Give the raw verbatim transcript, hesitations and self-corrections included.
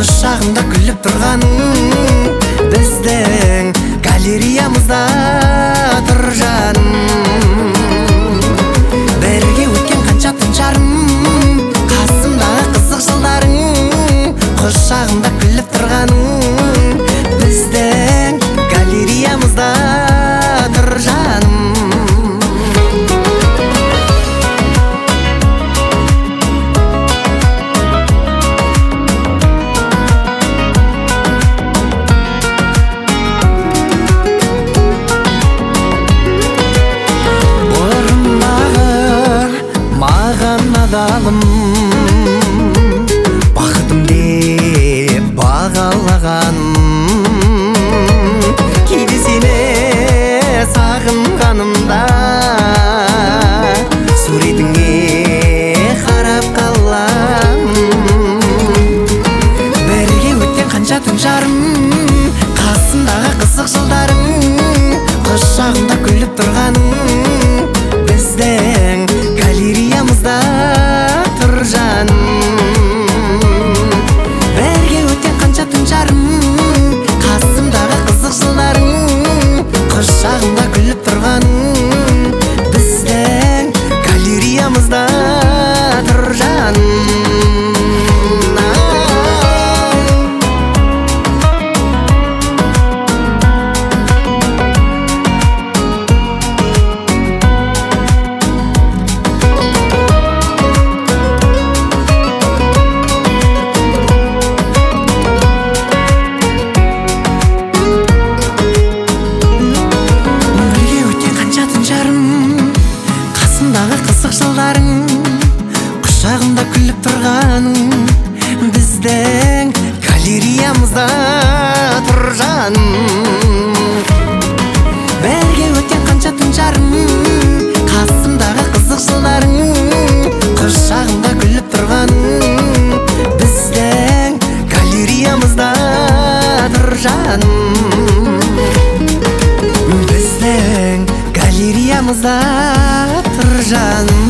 Құшағымда күліп тұрғаның, біздің галереямызда тұр жаным. Бірге өткен қанша түн жарым, қасымдағы қызық жылдарың. Құшағымда күліп тұрғаның, біздің галереямызда тұр жаным. Адалым, бақытым деп бағалағаным, кейде сені сағынғанымда суретіңе қарап қалам. Бірге өткен қанша түн жарым, қасымдағы қызық жылдарың. Құшағымда күліп тұрғаның, біздің галереямызда тұр жаным. Бірге өткен қанша түн жарым, қасымдағы қызық жылдарың. Құшағымда күліп тұрғаның, біздің галереямызда тұр жаным. Қызық жылдарың, құшағымда күліп тұрғаның, біздің галереямызда тұр жаным. Бірге өткен қанша түн жарым, қасымдағы қызық жылдарың. Құшағымда күліп тұрғаның, біздің галереямызда тұр жаным. Біздің галереямызда тұр жаным.